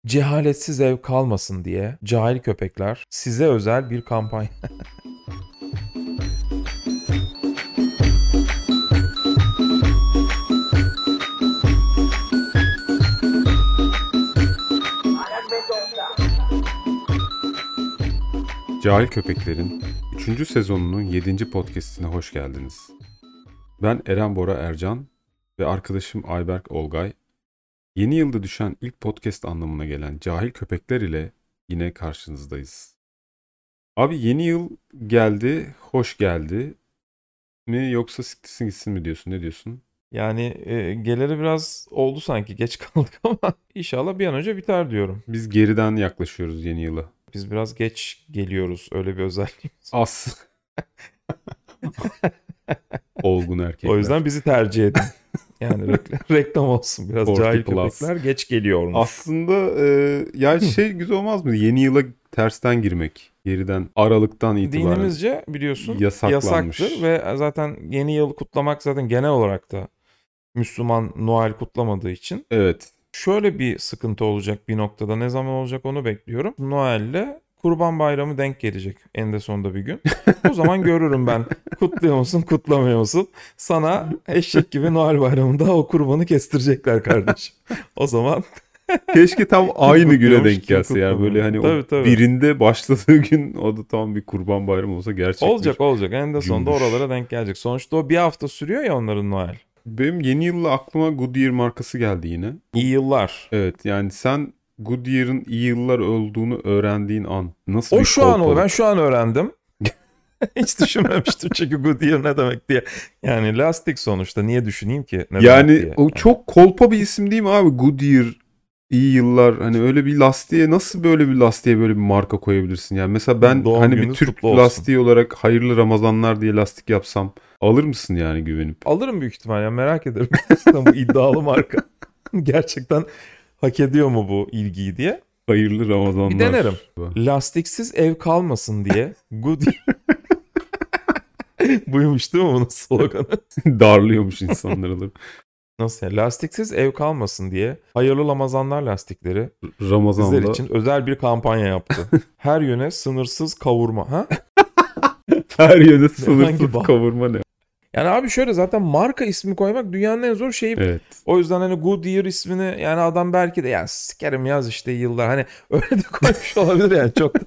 Cehaletsiz ev kalmasın diye cahil köpekler size özel bir kampanya. Cahil Köpekler'in 3. sezonunun 7. podcast'ine hoş geldiniz. Ben Eren Bora Ercan ve arkadaşım Ayberk Olgay. Yeni yılda düşen ilk podcast anlamına gelen Cahil Köpekler ile yine karşınızdayız. Abi yeni yıl geldi, hoş geldi mi yoksa siktirsin gitsin mi diyorsun, ne diyorsun? Yani geleli biraz oldu sanki, geç kaldık ama inşallah bir an önce biter diyorum. Biz geriden yaklaşıyoruz yeni yıla. Biz biraz geç geliyoruz, öyle bir özelliğimiz. As. Olgun erkekler. O yüzden bizi tercih edin. Yani reklam olsun biraz. Forty Cahil plus. köpekler geç geliyormuş. Aslında ya güzel olmaz mı? Yeni yıla tersten girmek. Geriden Aralık'tan itibaren Dinimizce biliyorsun yasaklanmış. yasaktır ve zaten yeni yıl kutlamak zaten genel olarak da Müslüman Noel kutlamadığı için. Evet. Şöyle bir sıkıntı olacak bir noktada. Ne zaman olacak onu bekliyorum. Noel'le Kurban Bayramı denk gelecek eninde sonunda bir gün. O zaman görürüm ben. Kutluyor musun, kutlamıyor musun? Sana eşek gibi Noel Bayramı'nda o kurbanı kestirecekler kardeşim. O zaman Keşke tam aynı güne kutluyormuş, denk kim gelse. Yani böyle hani kutlamıyor? Tabii. birinde başladığı gün o da tam bir kurban bayramı olsa gerçekten. Olacak. Eninde sonunda cümbüş. oralara denk gelecek. Sonuçta o bir hafta sürüyor ya onların Noel. Benim yeni yılla aklıma Goodyear markası geldi yine. İyi yıllar. Evet, yani sen Goodyear'ın iyi yıllar olduğunu öğrendiğin an nasıl O bir şu an oluyor. Ben kolpalık? şu an öğrendim. Hiç düşünmemiştim çünkü Goodyear ne demek diye. Yani lastik sonuçta, niye düşüneyim ki ne demek Yani diye. o çok kolpa bir isim değil mi abi? Goodyear, iyi yıllar. Hani öyle bir lastiğe, nasıl böyle bir lastiğe böyle bir marka koyabilirsin? Yani mesela ben Doğum hani bir gününüz Türk kutlu olsun. lastiği olarak hayırlı Ramazanlar diye lastik yapsam alır mısın yani güvenip? Alırım büyük ihtimal ya, merak ederim. Gerçekten bu iddialı marka. Gerçekten hak ediyor mu bu ilgiyi diye. Hayırlı Ramazanlar. Bir denerim. Lastiksiz ev kalmasın diye Goodyear. Buymuş değil mi bunun sloganı? Darlıyormuş insanları. Nasıl ya? Lastiksiz ev kalmasın diye hayırlı Ramazanlar lastikleri sizler Ramazan'da için özel bir kampanya yaptı. Her yöne sınırsız kavurma. Ha? her yerde Hangi sınırsız bah- kavurma ne? Yani abi şöyle, zaten marka ismi koymak dünyanın en zor şeyi. Evet. O yüzden hani Goodyear ismini, yani adam belki de ya sikerim yaz işte yıllar, hani öyle de koymuş olabilir yani çok.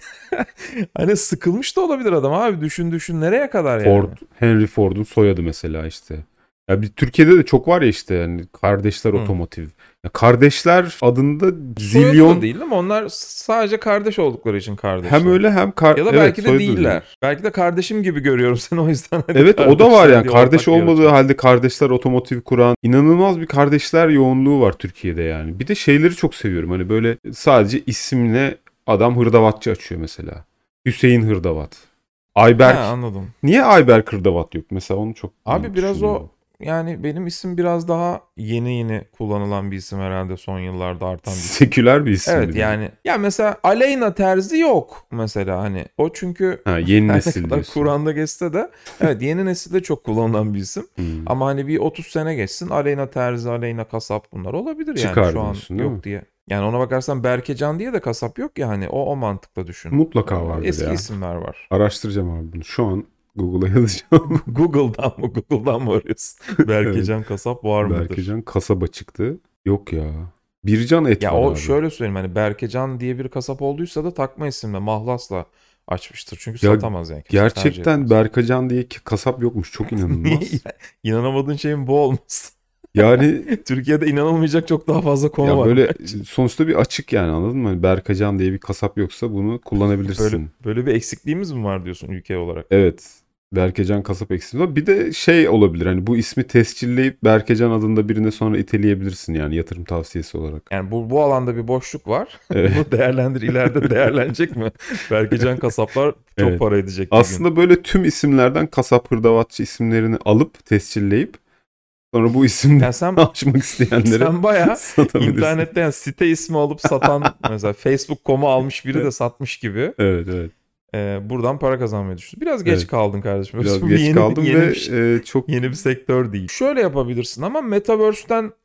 Hani sıkılmış da olabilir adam abi, düşün nereye kadar yani. Ford, Henry Ford'un soyadı mesela işte. Ya bir Türkiye'de de çok var ya işte, yani kardeşler otomotiv. Ya kardeşler adında Soyadı zilyon, da değil ama onlar sadece kardeş oldukları için kardeşler. hem öyle hem Ya da evet, belki de soyadı değiller. değil. Belki de kardeşim gibi görüyorum seni, o yüzden. Hadi Evet, o da var kardeşler yani, diye kardeş ortak bir olmadığı yarışma. halde kardeşler otomotiv kuran inanılmaz bir kardeşler yoğunluğu var Türkiye'de yani. Bir de şeyleri çok seviyorum, hani böyle sadece isimle adam hırdavatçı açıyor mesela. Hüseyin Hırdavat. Ayberk. Ha, anladım. Niye Ayberk Hırdavat yok mesela, onu çok Abi biraz düşünüyorum. yani benim isim biraz daha yeni kullanılan bir isim herhalde, son yıllarda artan bir isim. Seküler bir isim. Evet bir de. yani ya mesela Aleyna Terzi yok mesela, hani o çünkü Ha, yeni her ne nesil kadar diyorsun. Kur'an'da geçse de evet, yeni nesilde çok kullanılan bir isim. Ama hani bir 30 sene geçsin, Aleyna Terzi, Aleyna Kasap, bunlar olabilir yani Çıkar şu an diyorsun, değil mi? yok diye. Yani ona bakarsan Berkecan diye de kasap yok ya, hani o mantıkla düşün. Mutlaka vardır Eski ya. isimler var. Araştıracağım abi bunu. Şu an Google'a yazacağım. Google'dan mı arıyorsun? Berkecan kasap var mıdır? Berkecan kasaba çıktı. Yok ya. Bircan et Ya var o abi. şöyle söyleyeyim, hani Berkecan diye bir kasap olduysa da takma isimle, mahlasla açmıştır. Çünkü Ya satamaz yani. Kimse tercih gerçekten etmez. Berkacan diye kasap yokmuş. Çok inanılmaz. İnanamadığın şeyin bu olması. Yani Türkiye'de inanılmayacak çok daha fazla konu ya var. böyle sonuçta bir açık, yani anladın mı? Hani Berkacan diye bir kasap yoksa bunu kullanabilirsin. Böyle bir eksikliğimiz mi var diyorsun ülke olarak? Evet. Berkecan kasap eksiği var. Bir de şey olabilir, hani bu ismi tescilleyip Berkecan adında birine sonra iteleyebilirsin yani, yatırım tavsiyesi olarak. Yani bu alanda bir boşluk var. Evet. Bunu değerlendir, ileride değerlenecek mi? Berkecan kasaplar çok Evet. para edecek bir gün. Aslında böyle tüm isimlerden kasap, hırdavatçı isimlerini alıp tescilleyip sonra bu isimleri Yani sen açmak isteyenlere sen bayağı satabilirsin. internette yani site ismi alıp satan, mesela Facebook.com'u almış biri de satmış gibi. Evet. Buradan para kazanmayı düşünüyorsun. Biraz geç Evet. kaldın kardeşim. Biraz Bu geç kaldım yeni ve bir şey. çok Yeni bir sektör değil. Şöyle yapabilirsin ama Metaverse'ten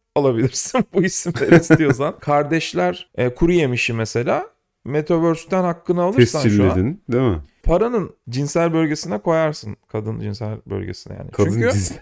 alabilirsin bu isimleri istiyorsan. Kardeşler kuru yemişi mesela. Metaverse'ten hakkını alırsan şu an Tescilledin değil mi? paranın cinsel bölgesine koyarsın. Kadın cinsel bölgesine yani. Kadın Çünkü cinsel.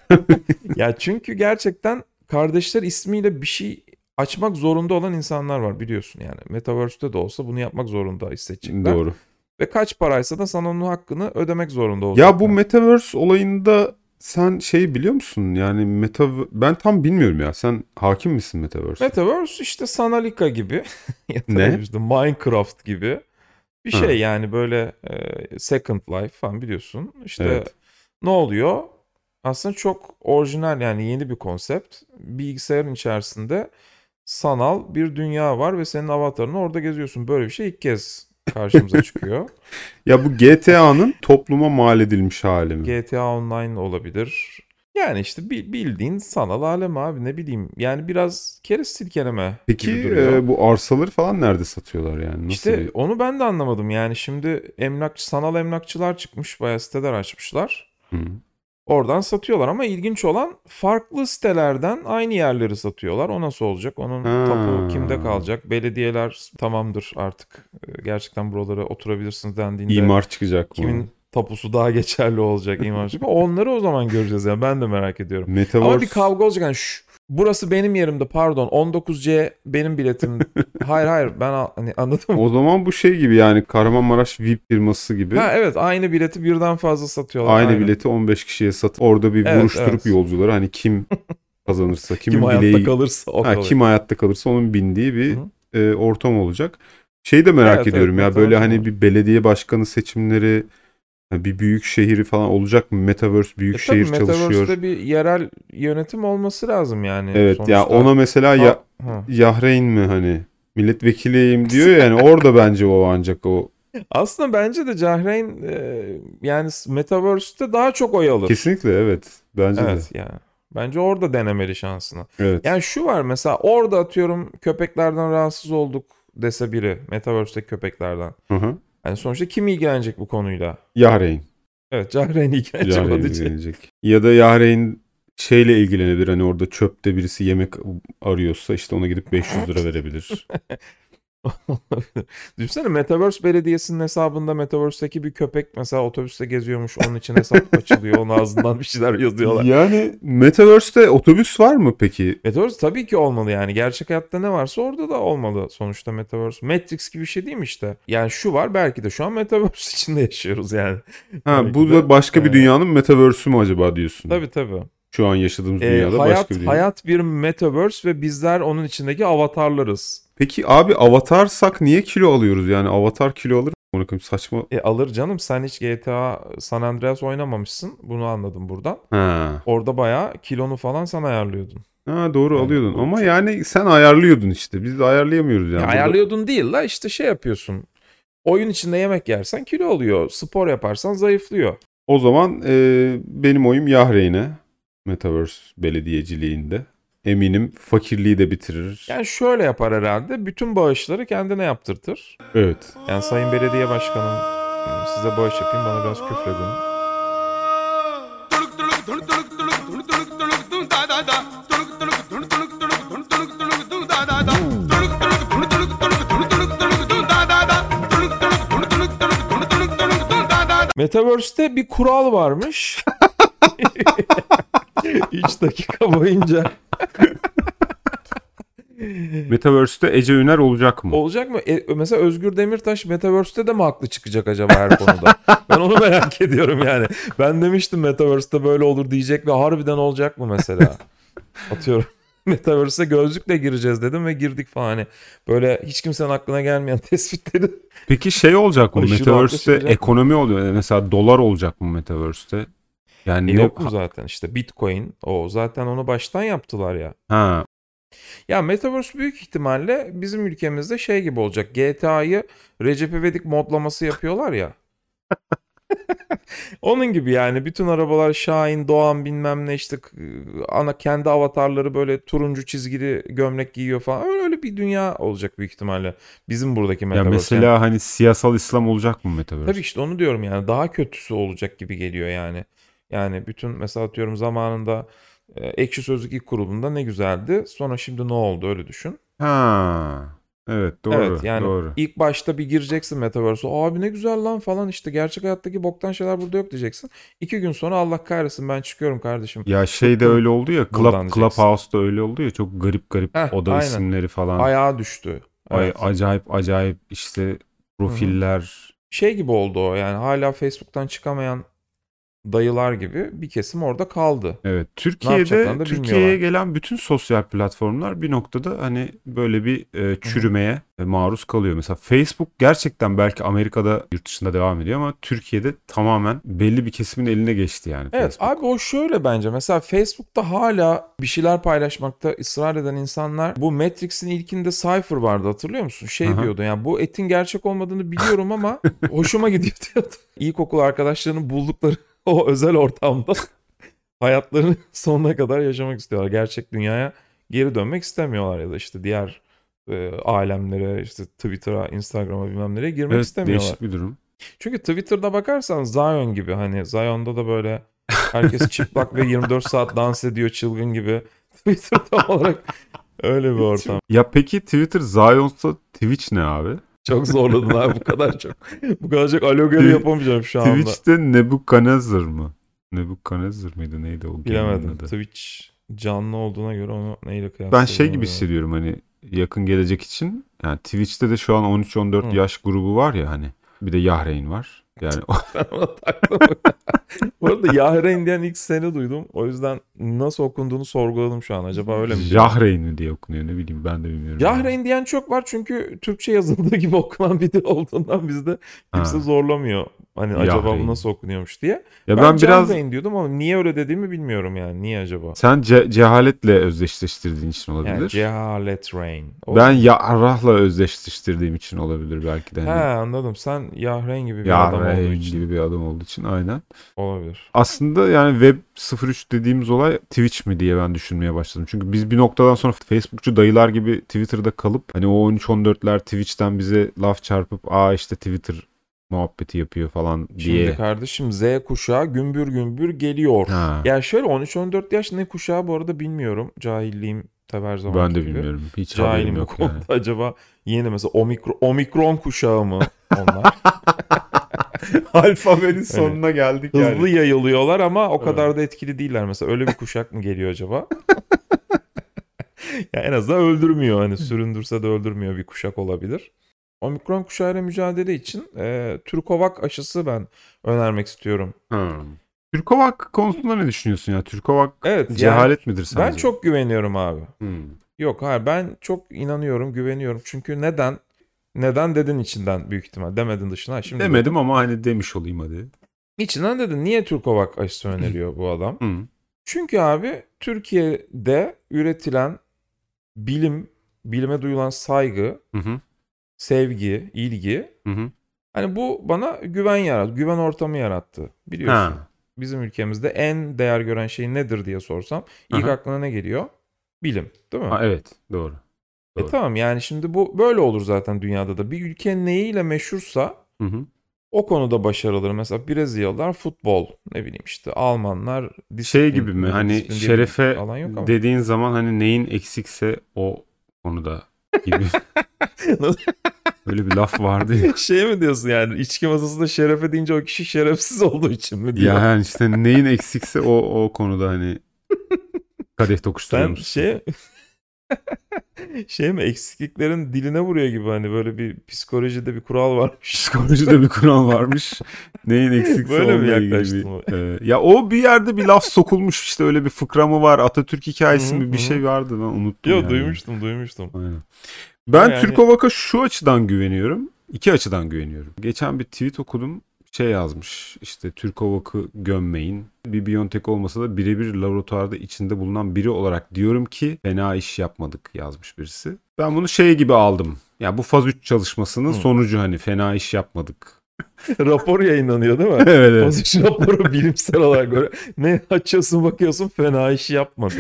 çünkü gerçekten kardeşler ismiyle bir şey açmak zorunda olan insanlar var biliyorsun yani. Metaverse'te de olsa bunu yapmak zorunda hissedecekler. Doğru. Ve kaç paraysa da sana onun hakkını ödemek zorunda Ya olacaklar. bu Metaverse olayında sen şey biliyor musun? Yani ben tam bilmiyorum ya. Sen hakim misin Metaverse'e? Metaverse işte Sanalika gibi ya da Ne? işte Minecraft gibi bir Ha. şey yani böyle Second Life falan biliyorsun. İşte Evet. ne oluyor? Aslında çok orijinal yani yeni bir konsept. Bilgisayarın içerisinde sanal bir dünya var ve senin avatarını orada geziyorsun. Böyle bir şey ilk kez karşımıza çıkıyor. Ya bu GTA'nın topluma mal edilmiş hali mi? GTA Online olabilir. Yani işte bildiğin sanal alem abi ne bileyim. Yani biraz keriz silkeleme gibi Peki duruyor. bu arsaları falan nerede satıyorlar yani? Nasıl İşte bir... onu ben de anlamadım. Yani şimdi sanal emlakçılar çıkmış, bayağı siteler açmışlar. Hı. Oradan satıyorlar ama ilginç olan farklı sitelerden aynı yerleri satıyorlar. O nasıl olacak? Onun tapu kimde Ha. kalacak? Belediyeler tamamdır artık gerçekten buralara oturabilirsiniz dendiğinde İmar çıkacak mı? kimin tapusu daha geçerli olacak imar çıkacak? Onları o zaman göreceğiz yani ben de merak ediyorum. Ama Metaverse... bir kavga olacak yani burası benim yerimde pardon 19C benim biletim. Hayır ben hani anladın mı? O zaman bu şey gibi yani Kahramanmaraş VIP firması gibi. Ha evet aynı bileti birden fazla satıyorlar. Aynı Aynen. bileti 15 kişiye satıp orada bir Evet, vuruşturup evet. yolcuları hani kim kazanırsa, kimin Kim hayatta bileği kalırsa o kalır. kim hayatta kalırsa onun bindiği bir Hı-hı. ortam olacak. Şeyi de merak Evet, ediyorum ya evet, böyle Metaverse hani olur. bir belediye başkanı seçimleri, bir büyük şehri falan olacak mı? Metaverse büyük Tabii şehir çalışıyor. Metaverse'de bir yerel yönetim olması lazım yani Evet sonuçta. ya ona mesela Yahreyn mi hani milletvekiliyim diyor yani orada bence o ancak o. Aslında bence de Cahreyn yani Metaverse'de daha çok oy alır. Kesinlikle evet bence de. Evet yani. Bence orada denemeli şansını. Evet. Yani şu var mesela orada atıyorum köpeklerden rahatsız olduk dese biri Metaverse'deki köpeklerden. Hı-hı. Yani sonuçta kim ilgilenecek bu konuyla? Yahreyn. Evet Cahreyn ilgilenecek Yahreyn olduğu için. ilgilenecek. Ya da Yahreyn şeyle ilgilenebilir hani orada çöpte birisi yemek arıyorsa işte ona gidip 500 lira verebilir. Düşünsene Metaverse Belediyesi'nin hesabında Metaverse'deki bir köpek mesela otobüste geziyormuş. Onun için hesap açılıyor. Onun ağzından bir şeyler yazıyorlar. Yani Metaverse'te otobüs var mı peki? Metaverse tabii ki olmalı yani. Gerçek hayatta ne varsa orada da olmalı sonuçta Metaverse. Matrix gibi bir şey değil mi işte? Yani şu var belki de şu an Metaverse içinde yaşıyoruz yani. Ha Belki bu de, da başka bir dünyanın Metaverse'ü mü acaba diyorsun? Tabii. Şu an yaşadığımız dünyada başka bir dünya. Hayat bir Metaverse ve bizler onun içindeki avatarlarız. Peki abi avatarsak niye kilo alıyoruz? Yani avatar kilo alır mı? Onu koyayım, saçma. Alır canım sen hiç GTA San Andreas oynamamışsın. Bunu anladım buradan. Ha. Orada bayağı kilonu falan sen ayarlıyordun. Ha doğru Yani alıyordun bu ama çok- yani sen ayarlıyordun işte. Biz de ayarlayamıyoruz yani. Ya Burada... ayarlıyordun değil la işte şey yapıyorsun. Oyun içinde yemek yersen kilo alıyor. Spor yaparsan zayıflıyor. O zaman benim oyum Yahreyn'e. Metaverse belediyeciliğinde. Eminim fakirliği de bitirir. Yani şöyle yapar herhalde. Bütün bağışları kendine yaptırtır. Evet. Yani Sayın Belediye Başkanım size bağış yapayım bana biraz küfredin. Metaverse'te bir kural varmış. 3 dakika boyunca. Metaverse'te Ece Üner olacak mı? Olacak mı? Mesela Özgür Demirtaş Metaverse'te de mi haklı çıkacak acaba her konuda? Ben onu merak ediyorum yani. Ben demiştim Metaverse'te böyle olur diyecek ve harbiden olacak mı mesela? Atıyorum. Metaverse'e gözlükle gireceğiz dedim ve girdik falan. Hani böyle hiç kimsenin aklına gelmeyen tespitleri. Peki şey olacak mı? Aşırı Metaverse'te haklı çıkacak ekonomi oluyor. Mesela dolar olacak mı Metaverse'te? Yani ne... Yok mu zaten işte Bitcoin o zaten onu baştan yaptılar ya. Ha. Ya Metaverse büyük ihtimalle bizim ülkemizde şey gibi olacak. GTA'yı Recep İvedik modlaması yapıyorlar ya. Onun gibi yani bütün arabalar Şahin, Doğan bilmem ne işte ana kendi avatarları böyle turuncu çizgili gömlek giyiyor falan. Öyle bir dünya olacak büyük ihtimalle. Bizim buradaki Ya Metaverse. mesela Yani, hani siyasal İslam olacak mı Metaverse? tabii işte onu diyorum yani daha kötüsü olacak gibi geliyor yani. Yani bütün mesela atıyorum zamanında Ekşi Sözlük ilk kurulunda ne güzeldi. Sonra şimdi ne oldu öyle düşün. Ha. Evet, doğru. Evet yani Doğru. ilk başta bir gireceksin Metaverse'e. Abi ne güzel lan falan, işte gerçek hayattaki boktan şeyler burada yok diyeceksin. 2 gün sonra Allah kahretsin ben çıkıyorum kardeşim. Ya şey de Bıktım öyle oldu ya, buradan diyeceksin. Clubhouse'da öyle oldu ya, çok garip Heh, oda aynen. isimleri falan. Ayağa düştü. Evet. Acayip işte profiller. Şey gibi oldu o, yani hala Facebook'tan çıkamayan dayılar gibi bir kesim orada kaldı. Evet, Ne yapacaklarını da Türkiye'ye bilmiyorlar. gelen bütün sosyal platformlar bir noktada hani böyle bir çürümeye maruz kalıyor. Mesela Facebook gerçekten belki Amerika'da, yurt dışında devam ediyor ama Türkiye'de tamamen belli bir kesimin eline geçti yani Evet Facebook. abi, o şöyle bence. Mesela Facebook'ta hala bir şeyler paylaşmakta ısrar eden insanlar, bu Matrix'in ilkinde Cypher vardı, hatırlıyor musun? Şey Aha. diyordu yani, bu etin gerçek olmadığını biliyorum ama hoşuma gidiyor diyordu. İlkokul arkadaşlarını buldukları o özel ortamda hayatlarını sonuna kadar yaşamak istiyorlar. Gerçek dünyaya geri dönmek istemiyorlar ya da işte diğer alemlere, işte Twitter'a, Instagram'a, bilmem nereye girmek Evet, istemiyorlar. değişik bir durum. Çünkü Twitter'da bakarsan Zion gibi, hani Zion'da da böyle herkes çıplak ve 24 saat dans ediyor çılgın gibi. Twitter tam olarak öyle bir ortam. Ya peki Twitter Zion'sa Twitch ne abi? Çok zorladın abi, bu kadar çok. Bu kadar çok alogari yapamayacağım şu anda. Twitch'te Nebuchadnezzar mı? Nebuchadnezzar mıydı, neydi o game'in Bilemedim. adı? Twitch canlı olduğuna göre onu neyle Ben kıyaslayacağım? şey gibi hissediyorum hani, yakın gelecek için. Yani Twitch'te de şu an 13-14 yaş grubu var ya hani. Bir de Yahreyn var. Yani Ben ona taktım. Bu arada Yahreyn diyen ilk seni duydum. O yüzden nasıl okunduğunu sorguladım şu an. Acaba öyle mi? Yahreyn mi diye okunuyor, ne bileyim, ben de bilmiyorum. Yahreyn diyen çok var çünkü Türkçe yazıldığı gibi okunan bir dil olduğundan bizde kimse Ha, zorlamıyor. Hani acaba bu Yahreyn. nasıl okunuyormuş diye. Ya Ben ben biraz Cahreyn diyordum ama niye öyle dediğimi bilmiyorum yani. Niye acaba? sen cehaletle özdeşleştirdiğin için Yani olabilir. Cehalet Rain. Ben Yarrah'la özdeşleştirdiğim için olabilir belki de. He, Hani anladım. Sen Yahreyn gibi bir adam olduğu Yahreyn için gibi bir adam olduğu için, aynen. olabilir. Aslında yani Web 03 dediğimiz olay Twitch mi diye ben düşünmeye başladım. Çünkü biz bir noktadan sonra Facebookçu dayılar gibi Twitter'da kalıp hani o 13-14'ler Twitch'ten bize laf çarpıp işte Twitter muhabbeti yapıyor falan diye. Şimdi kardeşim Z kuşağı gümbür gümbür geliyor. Ha, Ya şöyle 13-14 yaş ne kuşağı bu arada bilmiyorum. Cahilliğim tabii her zamanki ben de gibi. bilmiyorum. Hiç haberim Cahilim bu yok konuda. yani. Acaba yeni mesela omikron kuşağı mı onlar? Alfabenin sonuna geldik Hızlı yayılıyorlar ama o kadar Evet. da etkili değiller mesela. Öyle bir kuşak mı geliyor acaba? Ya en azından öldürmüyor. Hani süründürse de öldürmüyor bir kuşak olabilir. Omikron kuşağıyla mücadele için Türkovak aşısı ben önermek istiyorum. Türkovak konusunda ne düşünüyorsun ya? Türkovak Evet, cehalet midir sence? ben çok güveniyorum abi. Hmm. Yok hayır, ben çok inanıyorum, güveniyorum. Çünkü neden? Neden dedin içinden büyük ihtimal. Demedin dışına. Şimdi Demedim dedim. ama hani demiş olayım hadi. İçinden dedin. Niye Türkovak aşısı öneriyor bu adam? Hı. Çünkü abi Türkiye'de üretilen bilime duyulan saygı, Hı hı. sevgi, ilgi, Hı hı. hani bu bana güven yarattı. Güven ortamı yarattı. Biliyorsun. Ha. Bizim ülkemizde en değer gören şey nedir diye sorsam ilk Aha. aklına ne geliyor? Bilim, değil mi? Evet, doğru. Doğru. Tamam, yani şimdi bu böyle olur zaten dünyada da. Bir ülke neyiyle meşhursa Hı hı. o konuda başarılıdır. Mesela Brezilyalılar futbol, ne bileyim işte Almanlar disiplin. Şey gibi mi? Ya da Hani disiplin diye bir şerefe alan yok ama. dediğin zaman hani neyin eksikse o konuda gibi. Öyle bir laf vardı ya. Şey mi diyorsun yani, içki masasında şerefe deyince o kişi şerefsiz olduğu için mi diyor? Yani işte neyin eksikse o konuda hani kadeh tokuşturuyor Sen musun? şey mi, eksikliklerin diline vuruyor gibi, hani böyle bir psikolojide bir kural varmış. Psikolojide bir kural varmış. Neyin eksikse Böyle mi onunla ilgili yaklaştın? ya o bir yerde bir laf sokulmuş, işte öyle bir fıkra mı var, Atatürk hikayesi Hı hı, mi, bir hı. şey vardı, ben unuttum Yo, yani. duymuştum. Aynen. Ben Yani- Türkovak'a şu açıdan güveniyorum. İki açıdan güveniyorum. Geçen bir tweet okudum. Şey yazmış, işte Türkovak'ı gömmeyin. Bir Biontech olmasa da birebir laboratuvarda içinde bulunan biri olarak diyorum ki fena iş yapmadık, yazmış birisi. Ben bunu şey gibi aldım. Ya bu faz 3 çalışmasının sonucu, hani fena iş yapmadık. Rapor yayınlanıyor değil mi? Evet. Pozisyon raporu bilimsel olarak böyle. Ne açıyorsun bakıyorsun, fena iş yapmadık.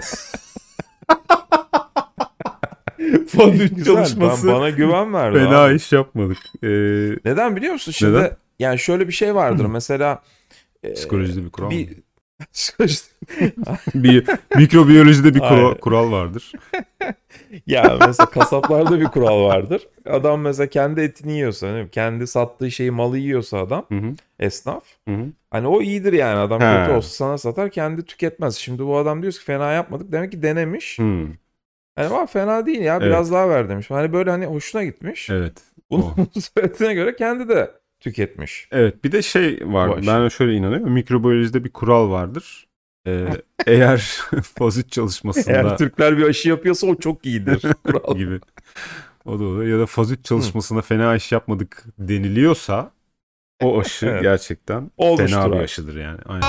Faz 3 Güzel, çalışması bana güven verdi fena abi. iş yapmadık. Neden biliyor musun? Şimdi Neden? yani şöyle bir şey vardır. Mesela Psikolojide bir kural mı? Mikrobiyolojide bir Aynen. kural vardır. Ya mesela kasaplarda bir kural vardır. Adam mesela kendi etini yiyorsa, değil mi? Kendi sattığı şeyi, malı yiyorsa adam, Hı hı. esnaf. Hı hı. Hani o iyidir yani, adam kötü He. olsa sana satar, kendi tüketmez. Şimdi bu adam diyor ki fena yapmadık, demek ki denemiş. Hı. Hani var, fena değil ya, biraz Evet. daha ver demiş. Hani böyle hani hoşuna gitmiş. Evet. Bunu O. söylediğine göre kendi de tüketmiş Evet. Bir de şey bu var. Ben aşıyı. şöyle inanıyorum. Mikrobiyolojide bir kural vardır. Eğer fazüç Eğer çalışmasında Türkler bir aşı yapıyorsa o çok iyidir. Kural. gibi o da olur. Ya da fazüç Hı, çalışmasında fena iş yapmadık deniliyorsa o aşı evet. gerçekten Olmuştur fena bir abi. aşıdır yani. Aynen.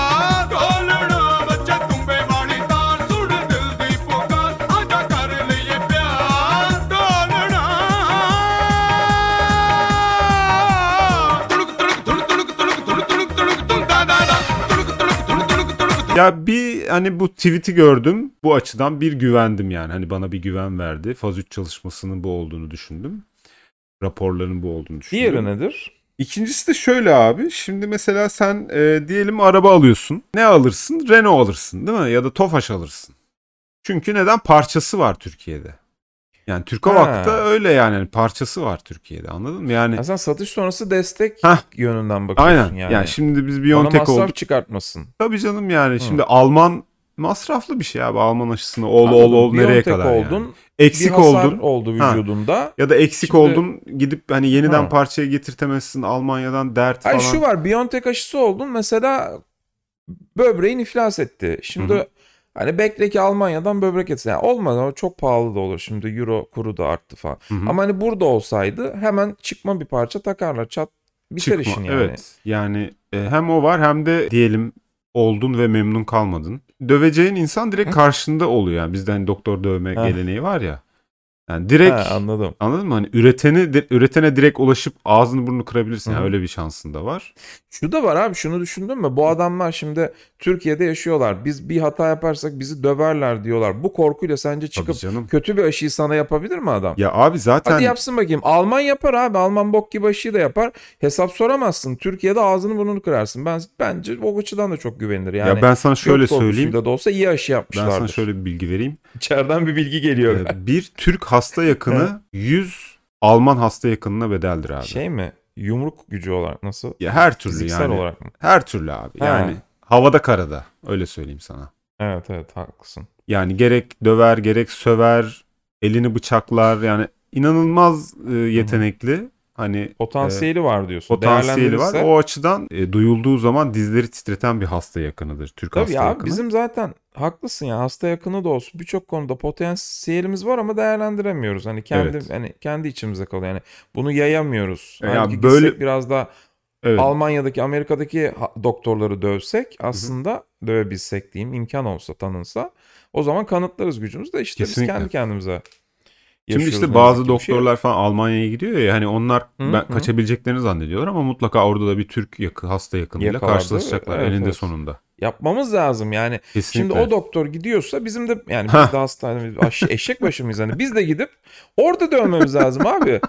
Ya bir hani bu tweet'i gördüm. Bu açıdan bir güvendim yani. Hani bana bir güven verdi. Faz 3 çalışmasının bu olduğunu düşündüm. Raporların bu olduğunu Diğeri düşündüm. nedir? İkincisi de şöyle abi. Şimdi mesela sen diyelim araba alıyorsun. Ne alırsın? Renault alırsın değil mi? Ya da Tofaş alırsın. Çünkü neden? Parçası var Türkiye'de. Yani Türkovak'ta Ha. öyle yani. Hani parçası var Türkiye'de, anladın mı? Yani Ha, sen satış sonrası destek heh, yönünden aynen. bakıyorsun Yani yani. şimdi biz Ona Biontech masraf olduk. çıkartmasın. Tabii canım yani. Hı. Şimdi Alman masraflı bir şey abi. Alman aşısını ol Anladım. nereye Biontech kadar yani. oldun. Bir Eksik hasar oldun. oldu Ha. vücudunda. Ya da eksik Şimdi oldun, gidip hani yeniden ha. parçayı getirtemezsin, Almanya'dan dert Ay şu falan. var, Biontech aşısı oldun mesela, böbreğin iflas etti. Hı hı. Şimdi hani bekle ki Almanya'dan böbrek etsin. Yani olmaz, o çok pahalı da olur. Şimdi euro kuru da arttı falan. Hı hı. Ama hani burada olsaydı hemen çıkma bir parça takarlar. Çat, biter Çıkma. işin yani. Evet. Yani hem o var hem de diyelim oldun ve memnun kalmadın. Döveceğin insan direkt Hı? karşında oluyor. Yani bizde hani doktor dövme Heh, geleneği var ya. Yani he, direkt, anladım. anladın mı? Hani üretene direkt ulaşıp ağzını burnunu kırabilirsin. Hı Yani hı. öyle bir şansın da var. Şu da var abi, şunu düşündün mü? Bu adamlar şimdi Türkiye'de yaşıyorlar. Biz bir hata yaparsak bizi döverler diyorlar. Bu korkuyla sence Tabii çıkıp canım. kötü bir aşıyı sana yapabilir mi adam? Ya abi Hadi zaten yapsın bakayım. Alman yapar abi. Alman bok gibi aşıyı da yapar. Hesap soramazsın. Türkiye'de ağzını burnunu kırarsın. Bence o açıdan da çok güvenilir. ya Yani ben sana göt şöyle söyleyeyim. korkusuyla da olsa iyi aşı Ben sana yapmışlardır. şöyle bir bilgi vereyim. İçeriden bir bilgi geliyor galiba. Bir Türk hasta yakını 100 Alman hasta yakınına bedeldir abi. Şey mi? Yumruk gücü olarak nasıl? Ya her türlü Fiziksel yani. olarak mı? Her türlü abi. Yani Ha. havada karada. Öyle söyleyeyim sana. Evet evet, haklısın. Yani gerek döver gerek söver. Elini bıçaklar. Yani inanılmaz Hı hı. yetenekli. Hani Potansiyeli var diyorsun. potansiyeli var. Değerlendirirse O açıdan duyulduğu zaman dizleri titreten bir hasta yakınıdır. Türk tabii hasta ya, yakını. bizim zaten haklısın ya, hasta yakını da olsun, birçok konuda potansiyelimiz var ama değerlendiremiyoruz. Hani Evet. kendi içimize kalıyor. Yani bunu yayamıyoruz. Halbuki Ya böyle gitsek biraz da evet. Almanya'daki, Amerika'daki doktorları dövsek, Hı hı. aslında dövebilsek diyeyim, imkan olsa, tanınsa, o zaman kanıtlarız gücümüzü de, işte biz Kesinlikle. kendi kendimize Şimdi yaşıyoruz işte ne yazık bazı ki bu şeyi. doktorlar falan Almanya'ya gidiyor ya, hani onlar Hı hı. kaçabileceklerini zannediyorlar ama mutlaka orada da bir Türk hasta yakınıyla Yakalardı. karşılaşacaklar Evet eninde evet. sonunda. Yapmamız lazım yani. Şimdi Kesinlikle. o doktor gidiyorsa bizim de, yani biz de Ha. hastane eşek başı mıyız, hani biz de gidip orada dövmemiz lazım abi.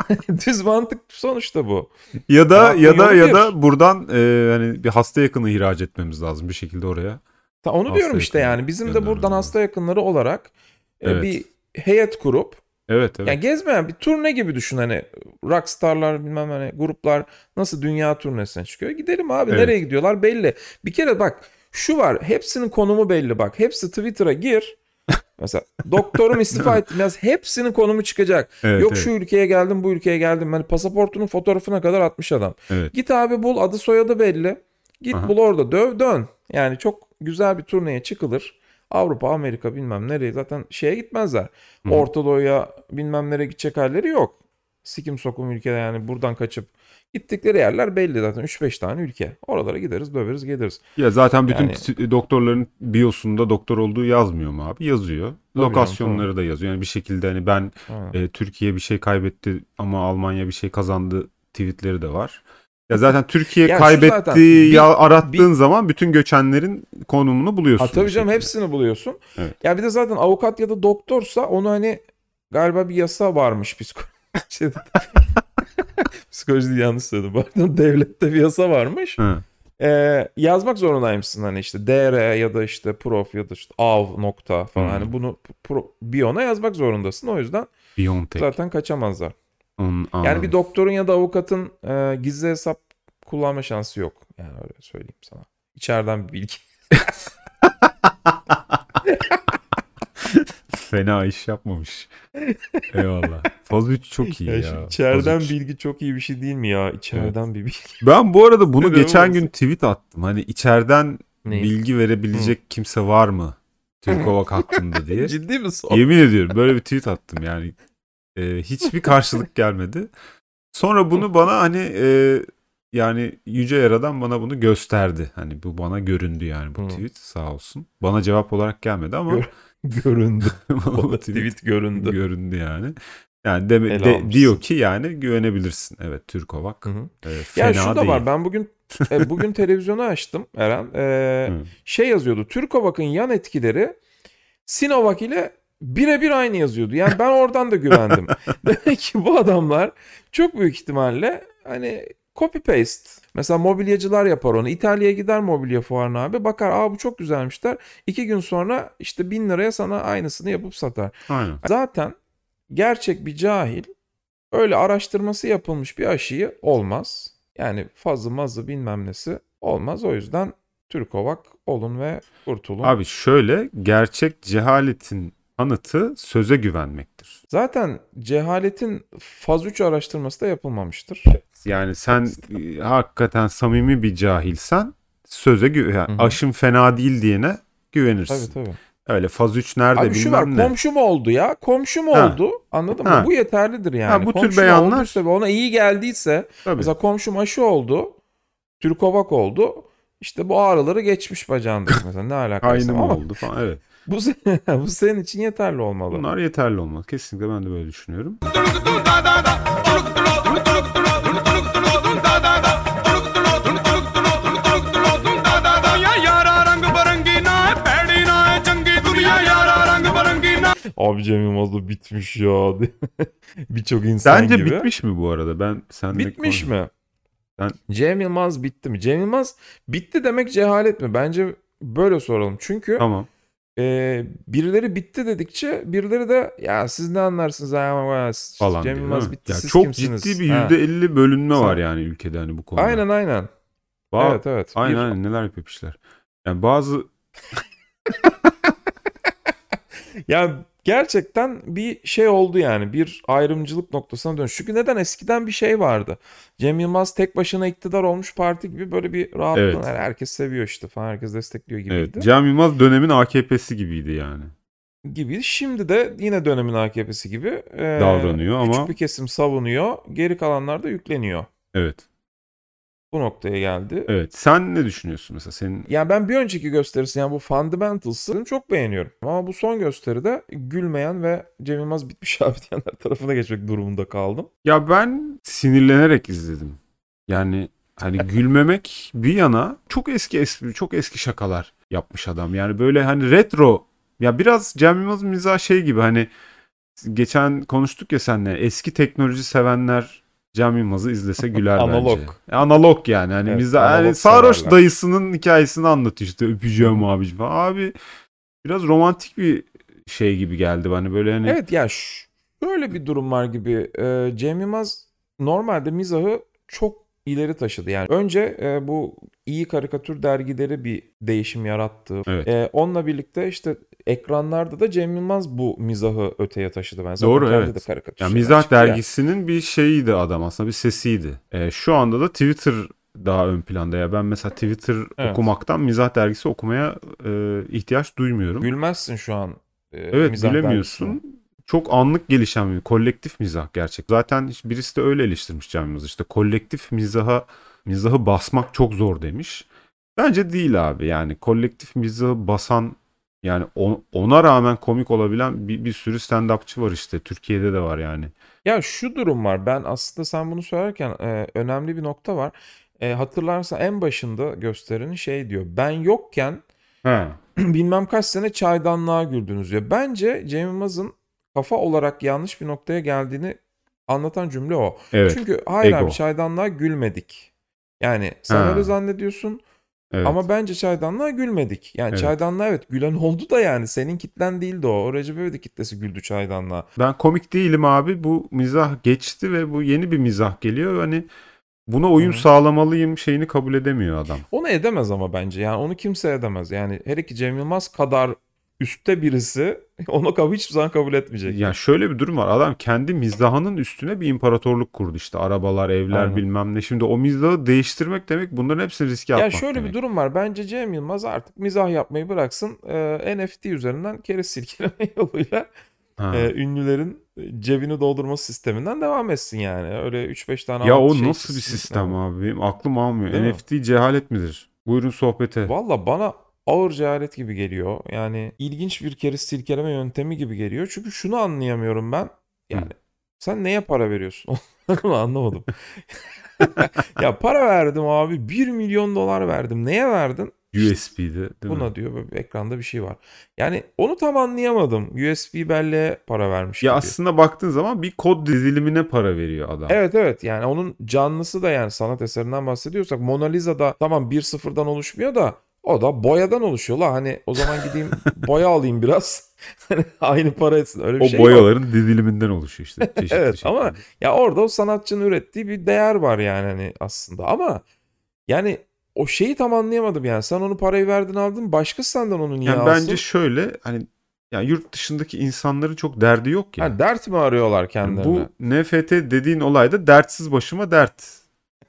Düz mantık sonuçta bu. Ya En da aklın ya da yolu ya bir. da buradan hani bir hasta yakını ihraç etmemiz lazım bir şekilde oraya. Onu diyorum Hasta işte, yakını yani bizim de buradan göndermemiz lazım. hasta yakınları olarak bir Evet. heyet kurup, Evet, yani evet. gezmeyen bir turne gibi düşün, hani rockstarlar bilmem, hani gruplar nasıl dünya turnesine çıkıyor. Gidelim abi, nereye Evet. gidiyorlar belli. Bir kere bak, şu var, hepsinin konumu belli bak. Hepsi Twitter'a gir. Mesela doktorum Değil istifa mi? ettim yaz, hepsinin konumu çıkacak. Evet, Yok şu evet. ülkeye geldim, bu ülkeye geldim. Hani pasaportunun fotoğrafına kadar atmış adam. Evet. Git abi bul, adı soyadı belli. Git Aha. bul orada, döv dön. Yani çok güzel bir turneye çıkılır. Avrupa, Amerika bilmem nereye, zaten şeye gitmezler. Hı hı. Orta Doğu'ya bilmem nereye gidecek halleri yok. Sikim sokum ülkede, yani buradan kaçıp gittikleri yerler belli zaten, 3-5 tane ülke. Oralara gideriz, döveriz, geliriz. Ya zaten bütün Yani doktorların biosunda doktor olduğu yazmıyor mu abi? Yazıyor. tabii canım, tabii. Lokasyonları da yazıyor. Yani bir şekilde hani ben Ha. Türkiye bir şey kaybetti ama Almanya bir şey kazandı tweetleri de var. Ya zaten Türkiye Ya şu kaybetti zaten ya arattığın bir zaman bütün göçenlerin konumunu buluyorsun bir tabii canım, şekilde. hepsini buluyorsun. Evet. Ya bir de zaten avukat ya da doktorsa onu, hani galiba bir yasa varmış şeyde, psikoloji değil, yanlış söyledim. Pardon, devlette bir yasa varmış. Hı. Yazmak zorundaymışsın hani işte dr ya da işte prof ya da işte av nokta falan. Hani bunu biyona yazmak zorundasın. O yüzden BioNTech. zaten kaçamazlar. Yani Anladım. bir doktorun ya da avukatın gizli hesap kullanma şansı yok. Yani öyle söyleyeyim sana. İçeriden bir bilgi. Fena iş yapmamış. Eyvallah. Faz 3 çok iyi ya. İçeriden Faz 3. bilgi çok iyi bir şey değil mi ya? İçeriden bir bilgi. Ben bu arada bunu Neden geçen olmasın? gün tweet attım. Hani içeriden Neyi? bilgi verebilecek kimse var mı Türkovak hakkında diye. Ciddi mi son? Yemin ediyorum böyle bir tweet attım yani. Hiçbir karşılık gelmedi. Sonra bunu bana hani yani Yüce Yaradan bana bunu gösterdi. Hani bu bana göründü yani bu tweet sağ olsun. Bana cevap olarak gelmedi ama Göründü. o Tweet göründü. göründü yani. Yani diyor ki yani güvenebilirsin. Evet Türkovak fena ya şu da değil. var. Ben bugün televizyonu açtım Eren. Şey yazıyordu. Türkovak'ın yan etkileri Sinovac ile birebir aynı yazıyordu. Yani ben oradan da güvendim. Demek ki bu adamlar çok büyük ihtimalle hani copy paste. Mesela mobilyacılar yapar onu. İtalya'ya gider mobilya fuarına abi. Bakar bu çok güzelmiş der. 2 gün sonra işte 1000 liraya sana aynısını yapıp satar. Aynen. Zaten gerçek bir cahil öyle araştırması yapılmış bir aşıyı olmaz. Yani fazı mazı bilmem nesi olmaz. O yüzden Türkovak olun ve kurtulun. Abi şöyle gerçek cehaletin kanıtı söze güvenmektir. Zaten cehaletin faz 3 araştırması da yapılmamıştır. Yani sen hakikaten samimi bir cahilsen söze yani aşım fena değil diyene güvenirsin. Tabii. Öyle faz 3 nerede abi bilmem şu var, ne. komşum oldu ya. Komşum oldu. Anladın mı? Bu yeterlidir yani. Bu tür komşum beyanlar olduysa ve ona iyi geldiyse mesela komşum aşı oldu. Türkovak oldu. İşte bu ağrıları geçmiş bacağındaki mesela ne alakası Kaynım ama oldu falan evet. bu senin için yeterli olmalı. Bunlar yeterli olmalı. Kesinlikle ben de böyle düşünüyorum. Abi Cem Yılmaz da bitmiş ya. Birçok insan Sence gibi. bitmiş mi bu arada? Bitmiş mi? Cem Yılmaz bitti mi? Cem Yılmaz bitti demek cehalet mi? Bence böyle soralım. Çünkü tamam. Birileri bitti dedikçe birileri de ya siz ne anlarsınız falan Cem Yılmaz bitti ya siz çok kimsiniz? Çok ciddi bir %50 bölünme var yani ülkede hani bu konuda. Aynen. Evet. Aynen neler yapmışlar. Yani bazı ya gerçekten bir şey oldu yani bir ayrımcılık noktasına dönüş. Çünkü neden eskiden bir şey vardı. Cem Yılmaz tek başına iktidar olmuş parti gibi böyle bir rahatlığın yani herkes seviyor işte falan herkes destekliyor gibiydi. Evet, Cem Yılmaz dönemin AKP'si gibiydi yani. Gibi. Şimdi de yine dönemin AKP'si gibi davranıyor ama küçük bir kesim savunuyor. Geri kalanlar da yükleniyor. Evet. Bu noktaya geldi. Evet. Sen ne düşünüyorsun mesela? Senin... Yani ben bir önceki gösterisi yani bu Fundamentals'ı çok beğeniyorum. Ama bu son gösteride gülmeyen ve Cem Yılmaz bitmiş abi diyenler tarafına geçmek durumunda kaldım. Ya ben sinirlenerek izledim. Yani hani gülmemek bir yana çok eski espri, çok eski şakalar yapmış adam. Yani böyle hani retro. Ya biraz Cem Yılmaz mizah şey gibi hani geçen konuştuk ya seninle eski teknoloji sevenler Cem Yılmaz'ı izlese güler Analog. bence. Analog yani. Hani Evet, yani sarhoş dayısının hikayesini anlatıyor işte öpeceğim abiciğim falan. Abi biraz romantik bir şey gibi geldi bana böyle hani. Evet ya şöyle bir durum var gibi. Cem Yılmaz normalde mizahı çok ileri taşıdı. Yani önce bu iyi karikatür dergileri bir değişim yarattı. Evet. Onunla birlikte işte ekranlarda da Cem Yılmaz bu mizahı öteye taşıdı. Ben Doğru evet. De karikatür yani mizah dergisinin bir şeyiydi adam aslında bir sesiydi. Şu anda da Twitter daha ön planda ya. Ben mesela Twitter okumaktan mizah dergisi okumaya ihtiyaç duymuyorum. Gülmezsin şu an. Evet gülemiyorsun. Dergisine. Çok anlık gelişen bir kolektif mizah gerçek. Zaten birisi de öyle eleştirmiş Cem Yılmaz. İşte kolektif mizahı basmak çok zor demiş. Bence değil abi. Yani kolektif mizahı basan yani ona rağmen komik olabilen bir sürü stand-upçı var işte. Türkiye'de de var yani. Ya şu durum var. Ben aslında sen bunu söylerken önemli bir nokta var. Hatırlarsan en başında gösterinin şey diyor. Ben yokken bilmem kaç sene çaydanlığa güldünüz diyor. Bence Cem Yılmaz'ın kafa olarak yanlış bir noktaya geldiğini anlatan cümle o. Evet, çünkü hayır abi çaydanlığa gülmedik. Yani sen öyle zannediyorsun. Evet. Ama bence çaydanlığa gülmedik. Yani Evet. çaydanlığa evet gülen oldu da yani senin kitlen değildi o. O Recep İvedik kitlesi güldü çaydanlığa. Ben komik değilim abi. Bu mizah geçti ve bu yeni bir mizah geliyor. Hani buna uyum Hı hı. sağlamalıyım şeyini kabul edemiyor adam. Onu edemez ama bence. Yani onu kimse edemez. Yani hele ki Cem Yılmaz kadar üstte birisi onu hiçbir zaman kabul etmeyecek. Ya şöyle bir durum var. Adam kendi mizahının üstüne bir imparatorluk kurdu işte. Arabalar, evler Aynen. bilmem ne. Şimdi o mizahı değiştirmek demek bunların hepsini riske Ya atmak şöyle demek. bir durum var. Bence Cem Yılmaz artık mizah yapmayı bıraksın. NFT üzerinden keriz silkeleme yoluyla Ha. ünlülerin cebini doldurma sisteminden devam etsin yani. Öyle 3-5 tane Ya alt o şey nasıl bir çizsin. sistem abi? Benim aklım almıyor. Değil mi? NFT cehalet midir? Buyurun sohbete. Valla bana ağır cehalet gibi geliyor. Yani ilginç bir keriz silkeleme yöntemi gibi geliyor. Çünkü şunu anlayamıyorum ben. Yani sen neye para veriyorsun? Onu anlamadım. Ya para verdim abi. 1 milyon dolar verdim. Neye verdin? USB'de değil Buna mi? diyor böyle ekranda bir şey var. Yani onu tam anlayamadım. USB belleğe para vermiş Ya gibi. aslında baktığın zaman bir kod dizilimine para veriyor adam. Evet yani onun canlısı da yani sanat eserinden bahsediyorsak Mona Lisa da tamam 1-0'dan oluşmuyor da o da boyadan oluşuyor la. Hani o zaman gideyim boya alayım biraz. Hani aynı para etsin. Öyle bir O şey yok. boyaların diziliminden oluşuyor işte. Çeşitli Evet şekilde. ama ya orada o sanatçının ürettiği bir değer var yani hani aslında. Ama yani o şeyi tam anlayamadım yani. Sen onu parayı verdin aldın başkası senden onu niye Yani alsın? bence şöyle hani yani yurt dışındaki insanların çok derdi yok ya. Ha, dert mi arıyorlar Yani kendilerine? bu NFT dediğin olay da dertsiz başıma dert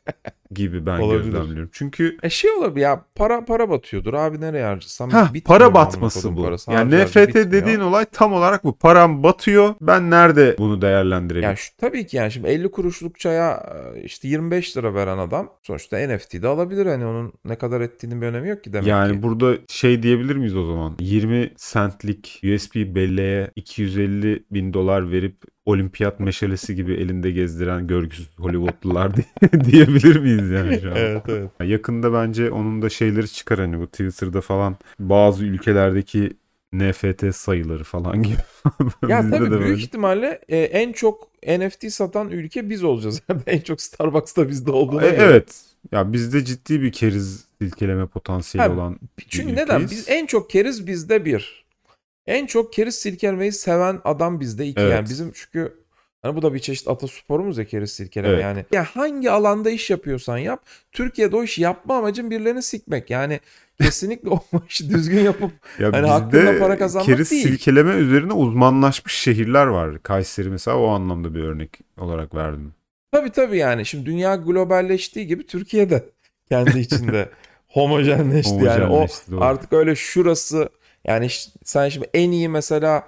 gibi ben Olabilir. gözlemliyorum. Çünkü Şey olabilir ya para batıyordur abi nereye harcarsam bitmiyor para amına batması kodum bu. parası. Yani Harca NFT harca bitmiyor. dediğin olay tam olarak bu. Param batıyor. Ben nerede bunu değerlendirebilirim? Yani tabii ki yani şimdi 50 kuruşluk çaya işte 25 lira veren adam sonuçta NFT'de alabilir. Hani onun ne kadar ettiğinin bir önemi yok ki demek Yani ki. burada şey diyebilir miyiz o zaman? 20 centlik USB belleğe 250 bin dolar verip olimpiyat meşalesi gibi elinde gezdiren görgüsüz Hollywoodlular diyebilir miyiz yani şu an? Evet. Yakında bence onun da şeyleri çıkar hani bu Twitter'da falan bazı ülkelerdeki NFT sayıları falan gibi. Ya Bizde tabii de büyük böyle. ihtimalle en çok NFT satan ülke biz olacağız. En çok Starbucks'ta bizde olduğuna göre. Evet. Ya bizde ciddi bir keriz silkeleme potansiyeli Ha, olan çünkü bir neden? ülkeyiz. Biz en çok keriz bizde bir. En çok keriz silkelemeyi seven adam bizde iki. Evet. Yani bizim çünkü hani bu da bir çeşit atasporumuz ya keriz silkeleme Evet. yani. Ya hangi alanda iş yapıyorsan yap. Türkiye'de o işi yapma amacın birilerini sikmek. Yani kesinlikle o işi düzgün yapıp Ya hani bizde hakkında para kazanmak keriz değil. silkeleme üzerine uzmanlaşmış şehirler var. Kayseri mesela o anlamda bir örnek olarak verdim. Tabii yani şimdi dünya globalleştiği gibi Türkiye'de kendi içinde homojenleşti. Yani o Homojenleşti, doğru. artık öyle şurası yani sen şimdi en iyi mesela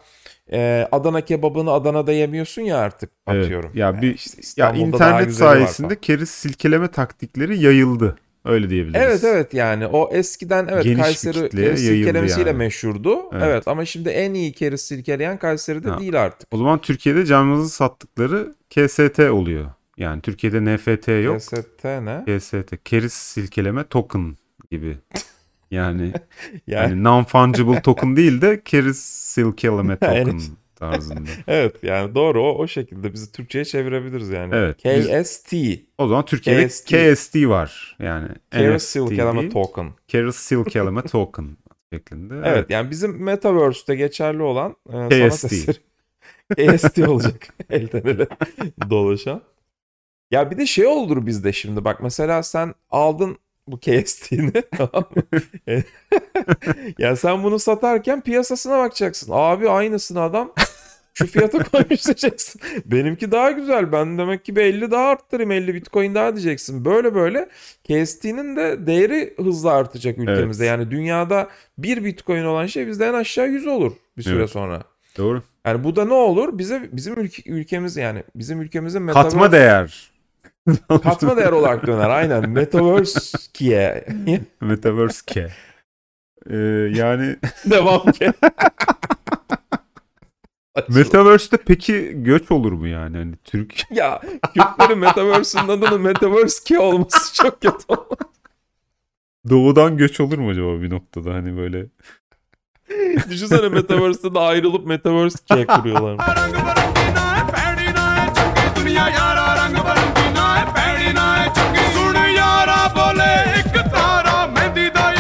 Adana kebabını Adana'da yemiyorsun ya artık Evet. atıyorum. Ya bir işte ya İstanbul'da daha internet güzeli var sayesinde falan. keriz silkeleme taktikleri yayıldı. Öyle diyebiliriz. Evet yani o eskiden evet Geniş bir Kayseri kitleye keriz yayıldı silkelemesiyle yani. meşhurdu. Evet. Evet ama şimdi en iyi keriz silkeleyen Kayseri'de Ha, değil artık. O zaman Türkiye'de canımızı sattıkları KST oluyor. Yani Türkiye'de NFT yok. KST ne? KST, keriz silkeleme token gibi. Yani Yani hani non-fungible token değil de keriz silkeleme token Evet. tarzında. evet yani doğru o şekilde bizi Türkçe'ye çevirebiliriz yani. Evet, KST. O zaman Türkiye'de KST. KST var. Yani Keriz NFT silkeleme değil, token. keriz silkeleme token şeklinde. Evet yani bizim Metaverse'te geçerli olan sanat KST. eseri. KST olacak. Elden ele dolaşan. Ya bir de şey olur bizde şimdi bak mesela sen aldın bu KST'ni tamam mı? Ya sen bunu satarken piyasasına bakacaksın. Abi aynısını adam şu fiyata koymuş diyeceksin. Benimki daha güzel. Ben demek ki bir 50 daha arttırayım. 50 Bitcoin daha diyeceksin. Böyle KST'nin de değeri hızla artacak ülkemizde. Evet. Yani dünyada 1 Bitcoin olan şey bizde en aşağı 100 olur bir süre Evet. sonra. Doğru. Yani bu da ne olur? Bizim ülkemiz yani bizim ülkemizin Katma değer. katma değer olarak döner. Aynen. Metaverse'kiye. Metaverse K. Yani Devam ki. Metaverse'te peki göç olur mu yani? Hani Türk Ya Kürtlerin Metaverse'ün adının Metaverse ki olması çok kötü oldu. doğudan göç olur mu acaba bir noktada hani böyle? Düşünsene Metaverse'de de ayrılıp Metaverse K kuruyorlar. रंग बरंगी ना है पैड़ी ना है चंगी दुनिया यारा रंग बरंगी ना है पैड़ी ना है चंगी सुन यारा बोले एक तारा मेहंदी दा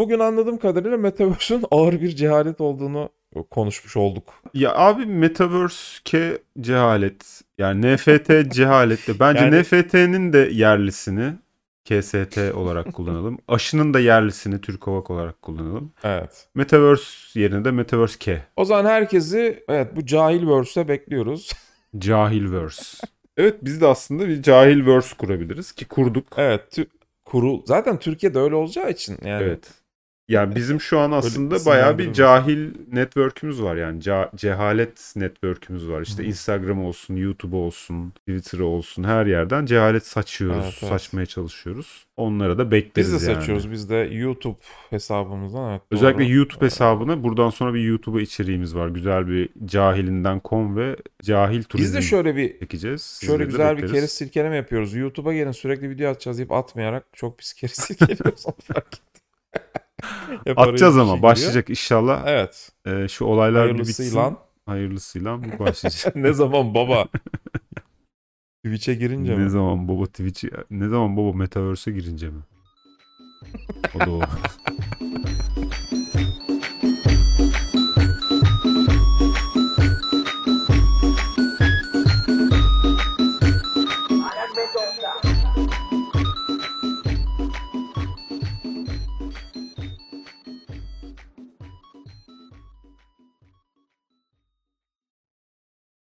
bugün anladığım kadarıyla Metaverse'ün ağır bir cehalet olduğunu konuşmuş olduk. Ya abi Metaverse cehalet. Yani NFT cehalet de. Bence Yani- NFT'nin de yerlisini KST olarak kullanalım. Aşının da yerlisini Türk Ovak olarak kullanalım. Evet. Metaverse yerine de Metaverse K. O zaman herkesi bu Cahilverse'e bekliyoruz. Cahilverse. Evet, biz de aslında bir Cahilverse kurabiliriz ki kurduk. Evet. Zaten Türkiye'de öyle olacağı için yani. Evet. Yani bizim şu an aslında Öyle bayağı bir isimlendirilmez. cahil network'ümüz var yani cehalet network'ümüz var. İşte Instagram olsun, YouTube olsun, Twitter olsun, her yerden cehalet saçıyoruz, Evet, evet. saçmaya çalışıyoruz. Onlara da bekleriz Biz de yani. saçıyoruz. Biz de YouTube hesabımızdan. Evet, Özellikle doğru. YouTube hesabına buradan sonra bir YouTube'a içeriğimiz var. Güzel bir cahilinden.com ve cahil Biz turizm de şöyle bir çekeceğiz. şöyle Sizleri de güzel bir bekleriz. kere silkeleme yapıyoruz. YouTube'a gelin sürekli video atacağız deyip atmayarak çok pis kere silkeliyoruz. Onu fark ettim. Hep araya Atacağız bir ama şey giriyor. başlayacak inşallah. Evet. Şu olaylar bir bitsin. Hayırlısıyla. Hayırlısıyla bir başlayacak. Ne zaman baba? Twitch'e girince mi? Ne zaman baba Metaverse'e girince mi? O da o.